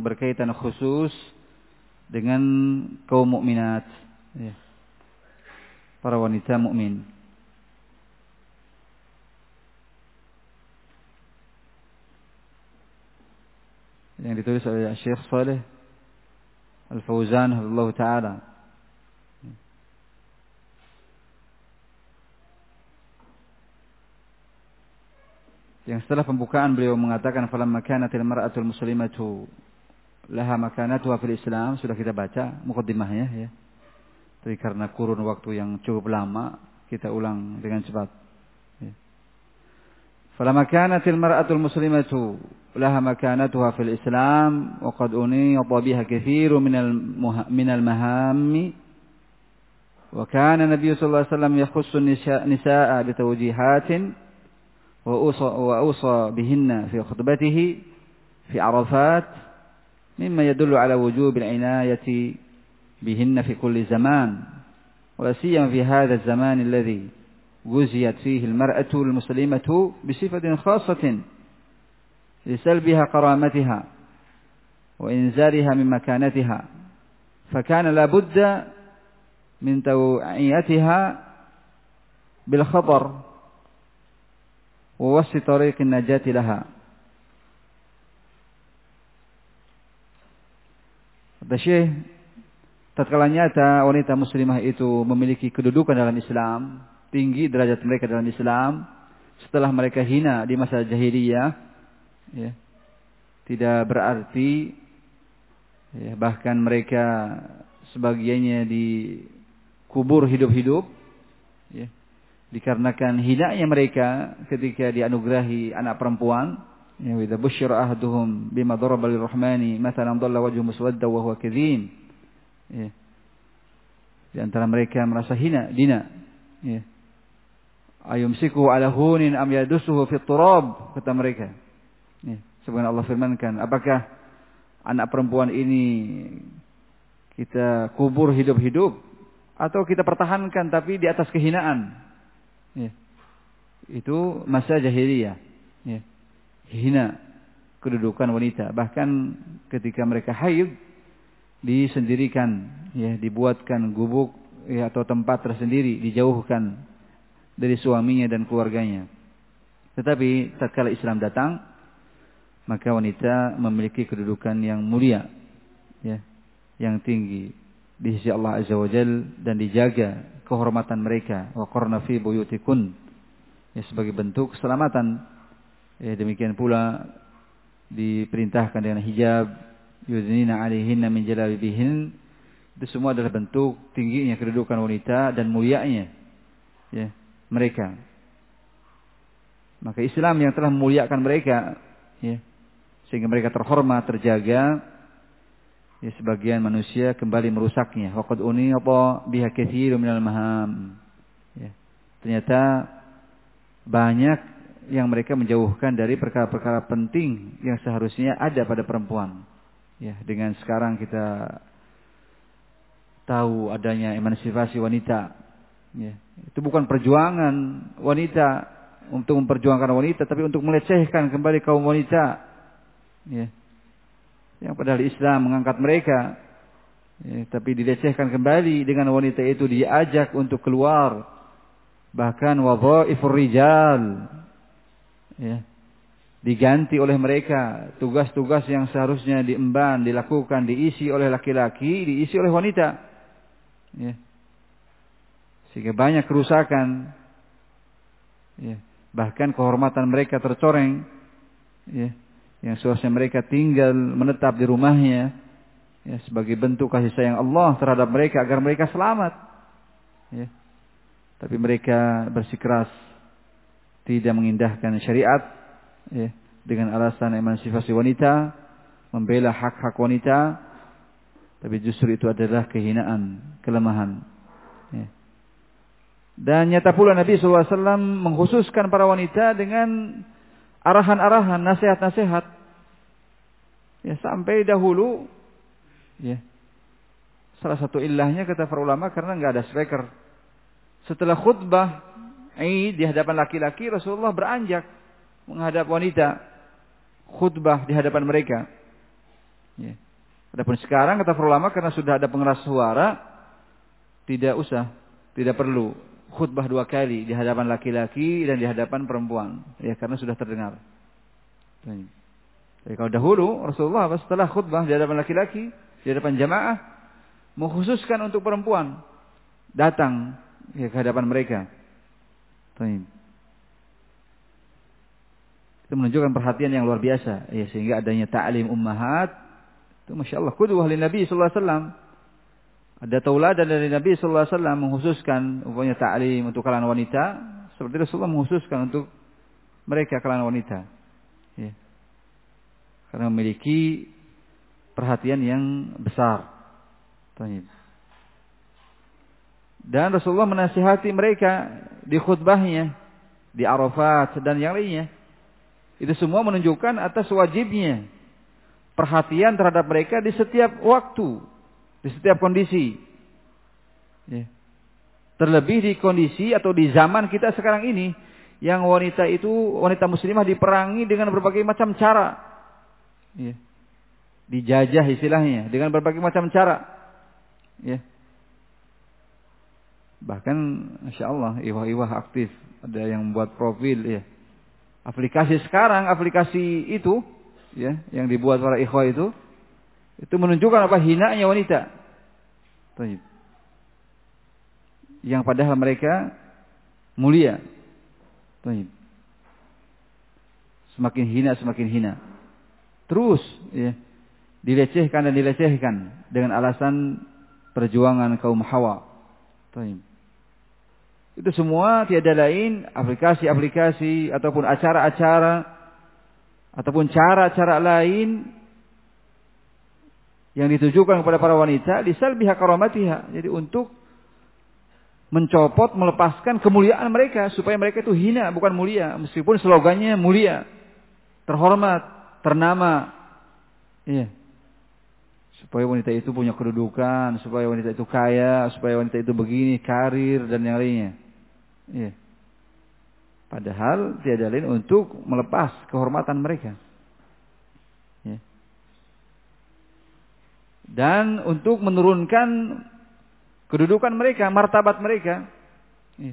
berkaitan khusus dengan kaum mukminat, ya, para wanita mukmin. Yang ditulis oleh Syekh Shalih Al-Fauzan hafizahullah taala. Yang setelah pembukaan beliau mengatakan falamma kanatil mar'atul muslimatu laha makanatuha fil Islam, sudah kita baca muqaddimahnya ya. Tapi karena kurun waktu yang cukup lama, kita ulang dengan cepat. Ya. Falamma kanatil mar'atul muslimatu laha makanatuha fil Islam wa qad uniyata biha katsirun minal mahammi wa kana Nabi sallallahu alaihi wasallam yakhussu nisaa bi tawjihatin وأوصى بهن في خطبته في عرفات مما يدل على وجوب العناية بهن في كل زمان ولا سيما في هذا الزمان الذي جزيت فيه المرأة المسلمة بصفة خاصة لسلبها كرامتها وإنزالها من مكانتها فكان لا بد من توعيتها بالخطر ووسط طريق النجاة لها. Kata Syekh, tatkala nyata wanita muslimah itu memiliki kedudukan dalam Islam, tinggi derajat mereka dalam Islam, setelah mereka hina di masa jahiliyah, ya, tidak berarti, ya, bahkan mereka sebagiannya dikubur hidup-hidup, ya, dikarenakan hinanya mereka ketika dianugerahi anak perempuan, ya, idza busyira ahaduhum bima daraba lirrahmani mathalan dhalla wajhu muswadda wa huwa kadhim, ya. Di antara mereka merasa hina dina, ya, ayumsiku ala hunin am yadussuhu fit turab, kata mereka, ya. Sebagaimana Allah firmankan, apakah anak perempuan ini kita kubur hidup-hidup atau kita pertahankan tapi di atas kehinaan? Ya. Itu masa jahiliyah, ya. Hina kedudukan wanita, bahkan ketika mereka haid disendirikan, ya, dibuatkan gubuk, ya, atau tempat tersendiri, dijauhkan dari suaminya dan keluarganya. Tetapi tatkala Islam datang, maka wanita memiliki kedudukan yang mulia, ya, yang tinggi di sisi Allah Azza wa Jalla, dan dijaga kehormatan mereka, wa qarna fi buyutikun, ya, sebagai bentuk keselamatan. Ya, demikian pula diperintahkan dengan hijab, yudnina 'alaihinna min jalabibihin. Itu semua adalah bentuk tingginya kedudukan wanita dan mulianya, ya, mereka. Maka Islam yang telah memuliakan mereka, ya, sehingga mereka terhormat, terjaga, ya, sebagian manusia kembali merusaknya. Waqad uniyata biha katsirun minal maham. Ya. Ternyata banyak yang mereka menjauhkan dari perkara-perkara penting yang seharusnya ada pada perempuan. Ya, dengan sekarang kita tahu adanya emansipasi wanita. Ya. Itu bukan perjuangan wanita untuk memperjuangkan wanita, tapi untuk melecehkan kembali kaum wanita. Ya. Yang padahal Islam mengangkat mereka, ya, tapi dilecehkan kembali dengan wanita itu diajak untuk keluar, bahkan wadhaifur rijal, ya, diganti oleh mereka. Tugas-tugas yang seharusnya diemban, dilakukan, diisi oleh laki-laki, diisi oleh wanita, ya. Sehingga banyak kerusakan, ya, bahkan kehormatan mereka tercoreng, ya, yang seharusnya mereka tinggal menetap di rumahnya, ya, sebagai bentuk kasih sayang Allah terhadap mereka agar mereka selamat, ya. Tapi mereka bersikeras tidak mengindahkan syariat, ya, dengan alasan emansipasi wanita, membela hak-hak wanita, tapi justru itu adalah kehinaan, kelemahan, ya. Dan nyata pula Nabi SAW mengkhususkan para wanita dengan arahan-arahan, nasihat-nasihat, ya, sampai dahulu, ya, salah satu ilahnya kata para ulama karena nggak ada speaker. Setelah khutbah Id di hadapan laki-laki, Rasulullah beranjak menghadap wanita, khutbah di hadapan mereka. Ya. Adapun sekarang kata para ulama karena sudah ada pengeras suara, tidak perlu khutbah 2 kali di hadapan laki-laki dan di hadapan perempuan, ya karena sudah terdengar. Jadi kalau dahulu Rasulullah setelah khutbah di hadapan laki-laki, di hadapan jamaah, mengkhususkan untuk perempuan datang ya ke hadapan mereka. Itu menunjukkan perhatian yang luar biasa, ya sehingga adanya ta'lim ummahat itu masyaallah qudwah lin Nabi sallallahu alaihi wasallam. Ada tauladan dari Nabi sallallahu alaihi wasallam mengkhususkan umpamanya ta'lim untuk kalangan wanita, seperti Rasulullah mengkhususkan untuk mereka kalangan wanita. Ya. Karena memiliki perhatian yang besar. Dan Rasulullah menasihati mereka di khutbahnya, di Arafat dan yang lainnya. Itu semua menunjukkan atas wajibnya perhatian terhadap mereka di setiap waktu, di setiap kondisi. Ya. Terlebih di kondisi atau di zaman kita sekarang ini, yang wanita muslimah diperangi dengan berbagai macam cara. Ya. Dijajah istilahnya dengan berbagai macam cara. Ya. Bahkan Masya Allah iwah-iwah aktif, ada yang membuat profil ya. Aplikasi sekarang, aplikasi itu ya, yang dibuat para ikhwah itu menunjukkan apa hinanya wanita. Yang padahal mereka mulia. Semakin hina. Terus ya, dilecehkan dengan alasan perjuangan kaum Hawa. Itu semua tiada lain aplikasi-aplikasi ataupun acara-acara ataupun cara-cara lain yang ditujukan kepada para wanita lisalbiha karamatiha. Jadi untuk mencopot, melepaskan kemuliaan mereka supaya mereka itu hina bukan mulia, meskipun slogannya mulia, terhormat, ternama. Iya. Supaya wanita itu punya kedudukan, supaya wanita itu kaya, supaya wanita itu begini, karir dan yang lainnya. Iya. Padahal tiada lain untuk melepas kehormatan mereka. Ya. Dan untuk menurunkan kedudukan mereka, martabat mereka. Ya.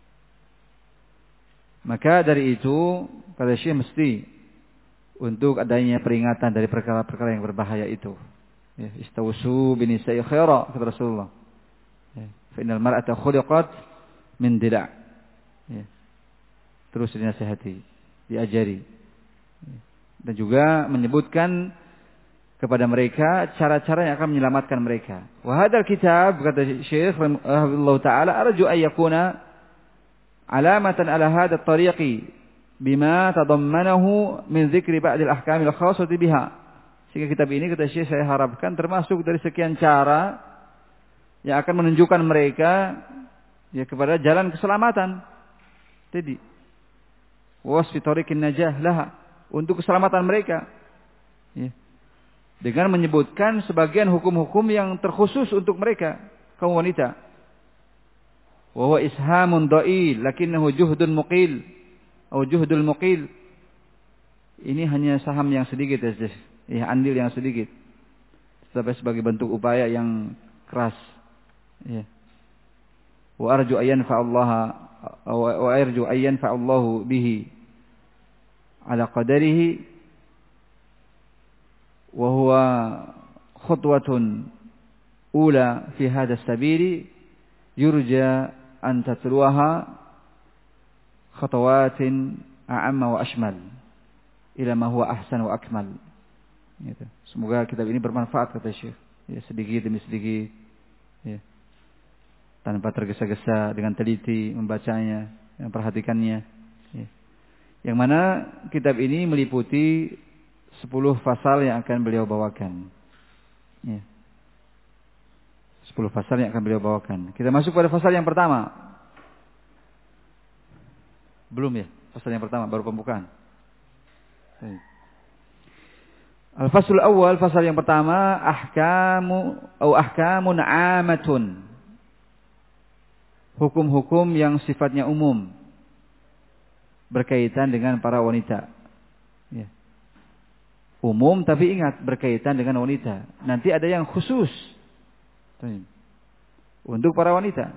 Maka dari itu, kata Syekh mesti untuk adanya peringatan dari perkara-perkara yang berbahaya itu. Ya. Istawsu binisa'i khaira, kata Rasulullah. Ya. Fa innal mar'ata khuliqat min dila'. Ya. Terus dinasihati, diajari. Dan juga menyebutkan kepada mereka cara-cara yang akan menyelamatkan mereka. Wa hadzal kitab, kata Syekh rahimahullah taala, arju an yakuna alamatan ala hadzal tariqi bima tadammanahu min dzikri ba'd al-ahkam al-khassati biha. Sehingga kitab ini, kata Syekh, saya harapkan termasuk dari sekian cara yang akan menunjukkan mereka ya kepada jalan keselamatan. Jadi wasfi tariqin najah laha, untuk keselamatan mereka. Ya. Dengan menyebutkan sebagian hukum-hukum yang terkhusus untuk mereka, kaum wanita. Wa huwa ishamun dha'il lakinnahu juhdun muqil atau juhdul muqil. Ini hanya saham yang sedikit ya, andil yang sedikit. Tetapi sebagai bentuk upaya yang keras. Ya. Wa arju ayyan fa'allaha wa arju ayyan fa'allahu bihi ala qadarihi wa huwa khutwatun ula fi hadha as-sabili yurja an tatluha khatawatin a'amma wa ashmal ila ma huwa ahsan wa akmal. Gitu. Semoga kitab ini bermanfaat, kata Syekh. Ya, sedikit demi sedikit. Ya. Tanpa tergesa-gesa, dengan teliti membacanya, memperhatikannya. Ya. Yang mana kitab ini meliputi 10 pasal yang akan beliau bawakan. Ya. 10 pasal yang akan beliau bawakan. Kita masuk pada pasal yang pertama. Belum ya? Pasal yang pertama, baru pembukaan. Al-faslul awal, pasal yang pertama, ahkamun amatun. Hukum-hukum yang sifatnya umum berkaitan dengan para wanita. Ya. Umum tapi ingat berkaitan dengan wanita. Nanti ada yang khusus untuk para wanita.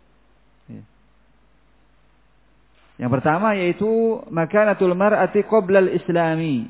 Yang pertama yaitu makanatul mar'ati qabla al-islami.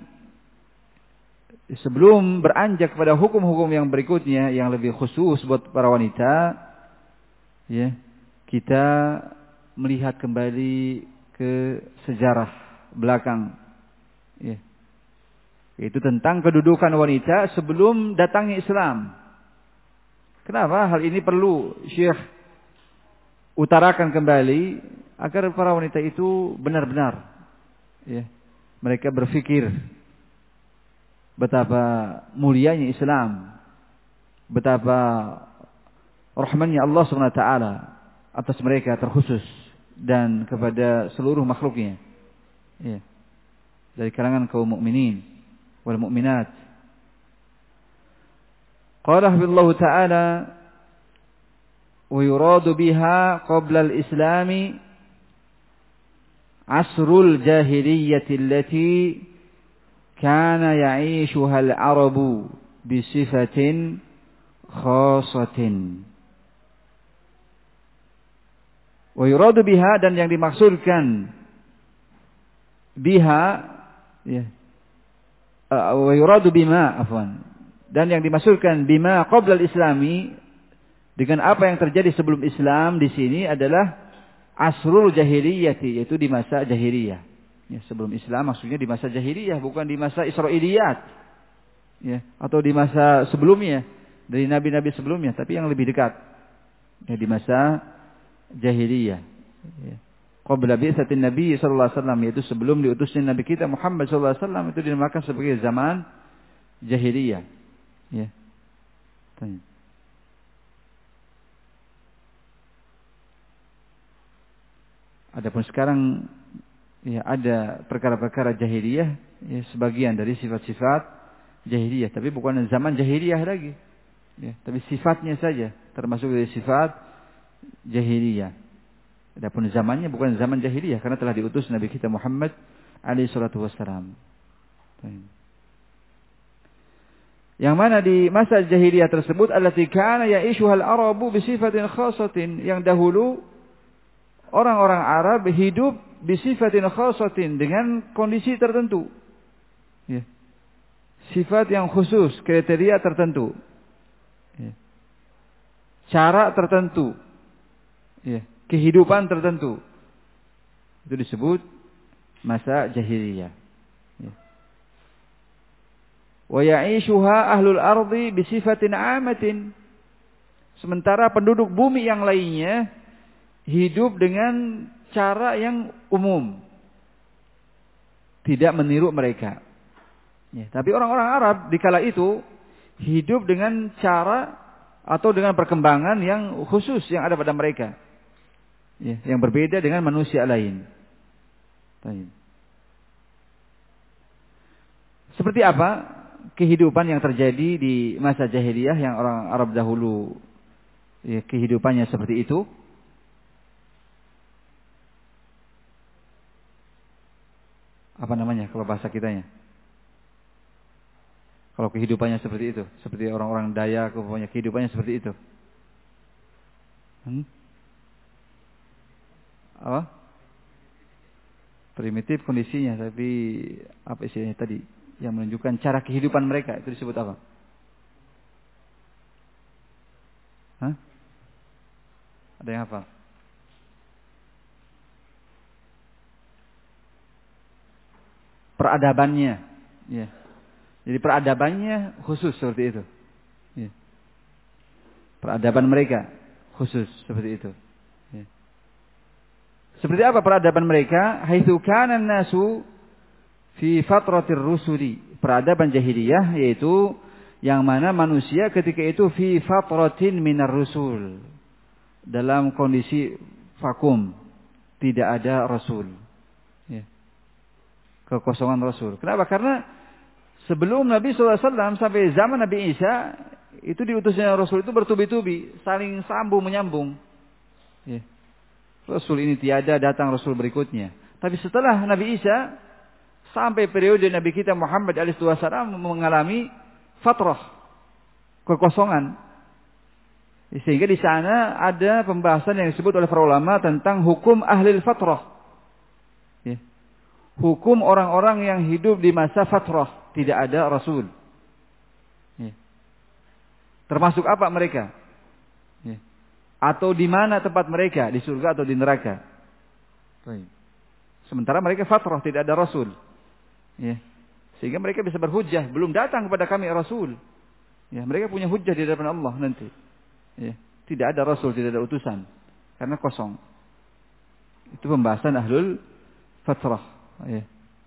Sebelum beranjak kepada hukum-hukum yang berikutnya yang lebih khusus buat para wanita, ya, kita melihat kembali ke sejarah belakang, ya, yaitu tentang kedudukan wanita sebelum datangnya Islam. Kenapa hal ini perlu Syekh utarakan kembali agar para wanita itu benar-benar, ya, mereka berpikir betapa mulianya Islam, betapa rahmannya Allah SWT atas mereka terkhusus dan kepada seluruh makhluknya, ya, dari kalangan kaum mukminin wal mukminat. Qala Allah Ta'ala wa yuradu biha qabla al-islami asrul jahiliyyati allati kana ya'ishuha al-arabu bi sifatin khasatin. Wa yuradu biha, dan yang dimaksudkan biha, ya, wa yuradu bima, afwan, dan yang dimaksudkan bima qabla al-islami, dengan apa yang terjadi sebelum Islam di sini adalah asrul jahiliyati, yaitu di masa jahiliyah. Ya, sebelum Islam maksudnya di masa jahiliyah, bukan di masa Israiliyat, ya, atau di masa sebelumnya dari nabi-nabi sebelumnya, tapi yang lebih dekat, ya, di masa jahiliyah, ya. Qabla bi'tsatin Nabi sallallahu alaihi wasallam, yaitu sebelum diutusnya Nabi kita Muhammad sallallahu alaihi wasallam, itu dinamakan sebagai zaman jahiliyah, ya. Adapun sekarang, ya, ada perkara-perkara jahiliyah, ya, sebagian dari sifat-sifat jahiliyah, tapi bukan zaman jahiliyah lagi, ya, tapi sifatnya saja termasuk dari sifat jahiliyah. Adapun zamannya bukan zaman jahiliyah karena telah diutus Nabi kita Muhammad alaihi salatu wassalam. Yang mana di masa jahiliyah tersebut allati kana ya'ishuhal arabu bi sifatin khasatin, yang dahulu orang-orang Arab hidup bisifatin khasatin, dengan kondisi tertentu, ya, sifat yang khusus, kriteria tertentu, ya, cara tertentu, ya, kehidupan tertentu, itu disebut masa jahiliyah, ya. Wa ya'ishuha ahlul ardi bisifatin amatin, sementara penduduk bumi yang lainnya hidup dengan cara yang umum, tidak meniru mereka, ya, tapi orang-orang Arab di kala itu hidup dengan cara atau dengan perkembangan yang khusus yang ada pada mereka, ya, yang berbeda dengan manusia lain. Seperti apa kehidupan yang terjadi di masa jahiliyah yang orang Arab dahulu, ya, kehidupannya seperti itu? Apa namanya kalau bahasa kitanya? Kalau kehidupannya seperti itu, seperti orang-orang Dayak, punya kehidupannya seperti itu. Apa? Primitif kondisinya, tapi apa istilahnya tadi yang menunjukkan cara kehidupan mereka itu disebut apa? Hah? Ada yang hafal? Peradabannya, ya. Jadi peradabannya khusus seperti itu, ya. Peradaban mereka khusus seperti itu, ya. Seperti apa peradaban mereka? Haitsu kana an-nasu fi fatratir rusuli, peradaban jahiliyah yaitu yang mana manusia ketika itu fi fatratin minar rusul, dalam kondisi vakum, tidak ada rasul, ya. Kekosongan Rasul. Kenapa? Karena sebelum Nabi SAW sampai zaman Nabi Isa, itu diutusnya Rasul itu bertubi-tubi, saling sambung menyambung, ya. Rasul ini tiada, datang Rasul berikutnya. Tapi setelah Nabi Isa, sampai periode Nabi kita Muhammad SAW mengalami fatrah, kekosongan. Sehingga di sana ada pembahasan yang disebut oleh para ulama tentang hukum ahli fatrah. Ya. Hukum orang-orang yang hidup di masa fatrah, tidak ada Rasul. Ya. Termasuk apa mereka? Ya. Atau di mana tempat mereka, di surga atau di neraka? Sementara mereka fatrah, tidak ada Rasul. Ya. Sehingga mereka bisa berhujjah, belum datang kepada kami Rasul. Ya, mereka punya hujjah di hadapan Allah nanti. Ya. Tidak ada Rasul, tidak ada utusan, karena kosong. Itu pembahasan ahlul fatrah. Ya.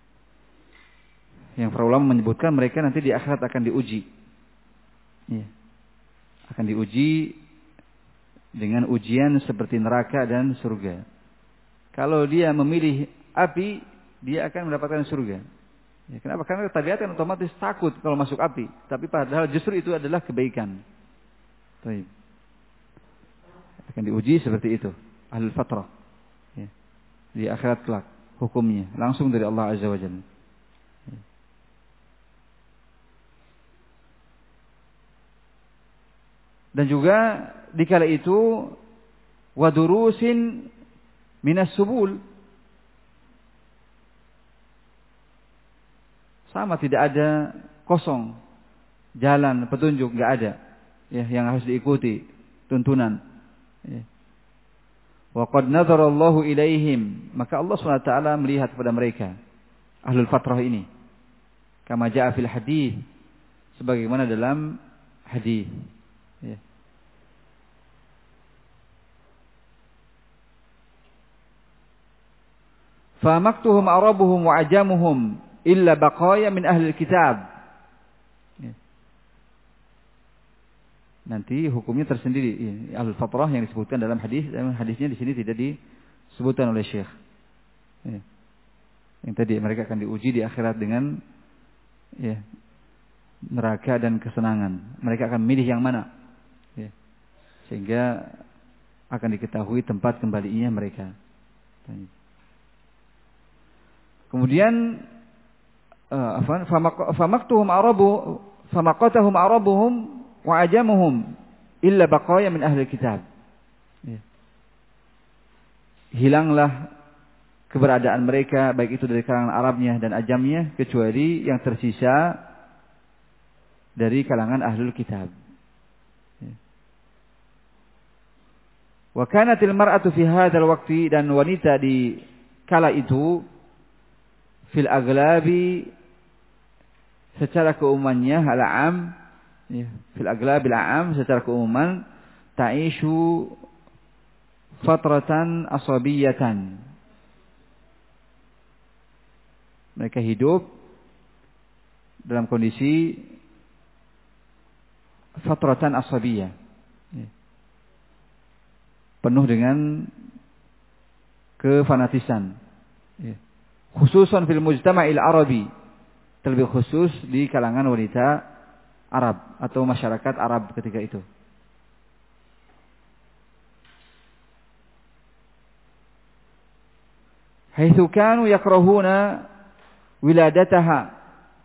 Yang para ulama menyebutkan mereka nanti di akhirat akan diuji. Ya. Akan diuji dengan ujian seperti neraka dan surga. Kalau dia memilih api, dia akan mendapatkan surga. Ya, kenapa? Karena tabiat kan otomatis takut kalau masuk api. Tapi padahal justru itu adalah kebaikan. Baik. Akan diuji seperti itu. Ahlul fatrah. Ya. Di akhirat kelak. Hukumnya. Langsung dari Allah Azza wa Jalla. Ya. Dan juga dikala itu wadurusin minas subul. Sama, tidak ada kosong. Jalan, petunjuk, enggak ada. Ya, yang harus diikuti, tuntunan. Ya. Wa qad nadharallahu ilaihim, maka Allah SWT melihat kepada mereka, ahlul fatrah ini. Kama jaa fil hadis, sebagaimana dalam hadis. Ya. Fa maktuhum arabuhum wa ajamuhum illa baqaya min ahli kitab. Ya. Nanti hukumnya tersendiri. Al-fatrah yang disebutkan dalam hadis, hadisnya di sini tidak disebutkan oleh Syekh. Ya. Yang tadi mereka akan diuji di akhirat dengan ya, neraka dan kesenangan. Mereka akan memilih yang mana. Ya. Sehingga akan diketahui tempat kembalinya mereka. Kemudian famaktuhum arabu famaqatahum arabuhum wa ajamuhum illa baqaya min ahli kitab. Ya. Hilanglah keberadaan mereka baik itu dari kalangan Arabnya dan ajamnya kecuali yang tersisa dari kalangan ahlul kitab. Ya. Wa kanatil mar'atu fi hadzal waqti, dan wanita di kala itu fil aglabi secara keumumannya al-am, ya, fil aglabil am secara keumuman ta'ishu fatratan asabiyatan. Mereka hidup dalam kondisi fatratan asabiyah, ya, penuh dengan kefanatisan, ya. Khususan fil mujtama'il arabi, terlebih khusus di kalangan wanita Arab atau masyarakat Arab ketika itu. Haitsu kanu yakrahuna wiladataha,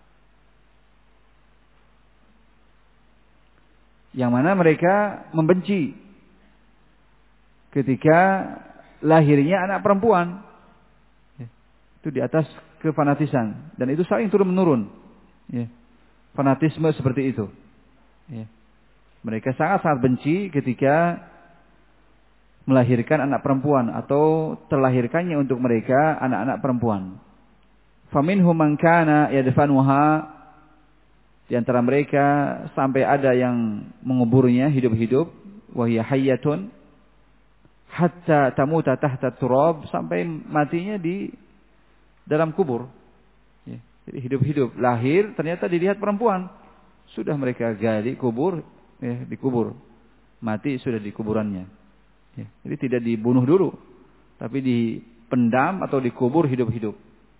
yang mana mereka membenci ketika lahirnya anak perempuan. Itu di atas kefanatisan, dan itu saling turun menurun. Ya. Fanatisme seperti itu. Ya. Mereka sangat-sangat benci ketika melahirkan anak perempuan atau terlahirkannya untuk mereka anak-anak perempuan. Faminhum man kana yadfanuha, di antara mereka sampai ada yang menguburnya hidup-hidup, wa hiya hayyatun hatta tamuta tahta turab, sampai matinya di dalam kubur. Ya, jadi hidup-hidup, lahir ternyata dilihat perempuan, sudah mereka gali kubur, ya, dikubur, mati sudah di kuburannya. Ya, jadi tidak dibunuh dulu, tapi dipendam atau dikubur hidup-hidup.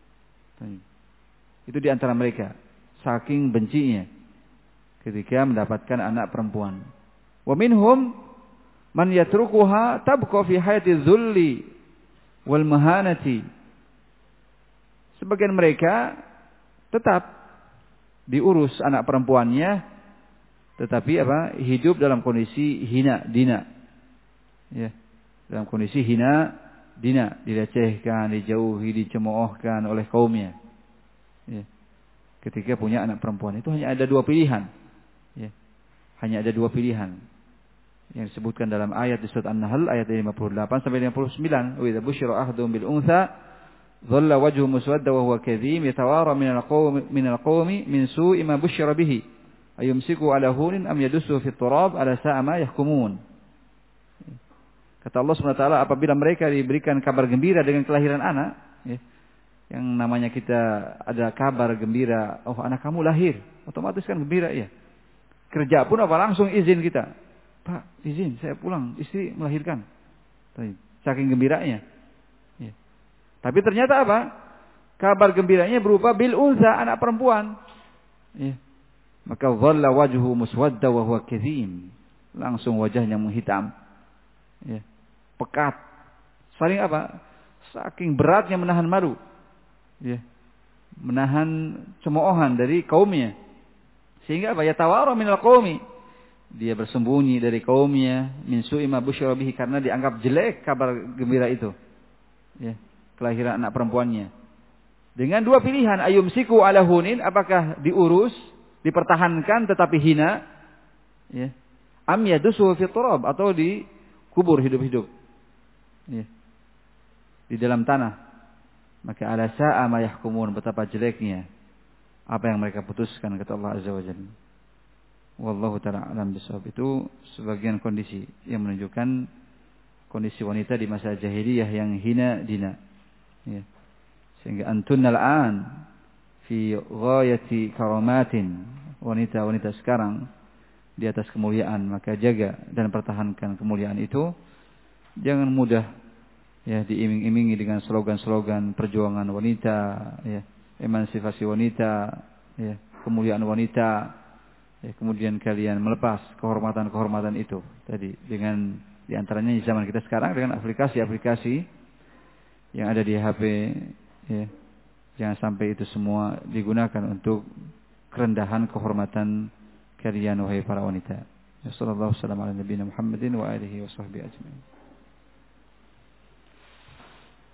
Itu di antara mereka, saking bencinya ketika mendapatkan anak perempuan. Wa minhum man yatrukuha tabqa fi hayati dzulli wal mahanati. Sebagian mereka tetap diurus anak perempuannya, tetapi hidup dalam kondisi hina dina, ya, dalam kondisi hina dina, dilecehkan, dijauhi, dicemoohkan oleh kaumnya, ya. Ketika punya anak perempuan itu hanya ada dua pilihan, ya. Hanya ada dua pilihan yang disebutkan dalam ayat di surat An-Nahl ayat 58 sampai 59. Wa idza busyira ahaduhum bil untha dhalla wajhuhu muswadda wa huwa kadhim yatawara min al-qawmi min su'i ma busyira bihi ayumsiku ala hunin am yadussu fi turab ala sa'a ma yahkumun. Kata Allah SWT, apabila mereka diberikan kabar gembira dengan kelahiran anak, ya, yang namanya kita ada kabar gembira, oh anak kamu lahir, otomatis kan gembira ya. Kerja pun langsung izin kita. Pak, izin saya pulang, istri melahirkan. Saking gembiranya. Ya. Tapi ternyata kabar gembiranya berupa bil unsa, anak perempuan. Ya. Maka dhalla wajhu muswadda wa huwa kadhim. Langsung wajahnya menghitam. Ya. Pekat. Saling saking beratnya menahan malu. Ya. Menahan cemoohan dari kaumnya. Sehingga yatawara minal qaumi. Dia bersembunyi dari kaumnya min su'i ma busyira bihi, karena dianggap jelek kabar gembira itu. Ya, kelahiran anak perempuannya. Dengan dua pilihan, ayumsiku ala hunin, apakah diurus, dipertahankan tetapi hina, ya. Am yadusu fi turab, atau dikubur hidup-hidup. Ya. Di dalam tanah. Maka ala sa'a ma yahkumun, betapa jeleknya apa yang mereka putuskan, kata Allah Azza wa Jalla. Wallahu ta'ala alam bisawab. Itu sebagian kondisi yang menunjukkan kondisi wanita di masa jahiliyah yang hina dina, ya. Sehingga antunnal an fi ghayati karamatin, wanita-wanita sekarang di atas kemuliaan, maka jaga dan pertahankan kemuliaan itu. Jangan mudah, ya, diiming-imingi dengan slogan-slogan perjuangan wanita, ya, emansipasi wanita, ya, kemuliaan wanita. Ya, kemudian kalian melepas kehormatan-kehormatan itu tadi dengan diantaranya di zaman kita sekarang dengan aplikasi-aplikasi yang ada di HP, ya. Jangan sampai itu semua digunakan untuk kerendahan kehormatan kalian wahai para wanita. Ya, sallallahu alaihi wasallam ala nabiyina Muhammadin wa alihi washabbihi ajmain.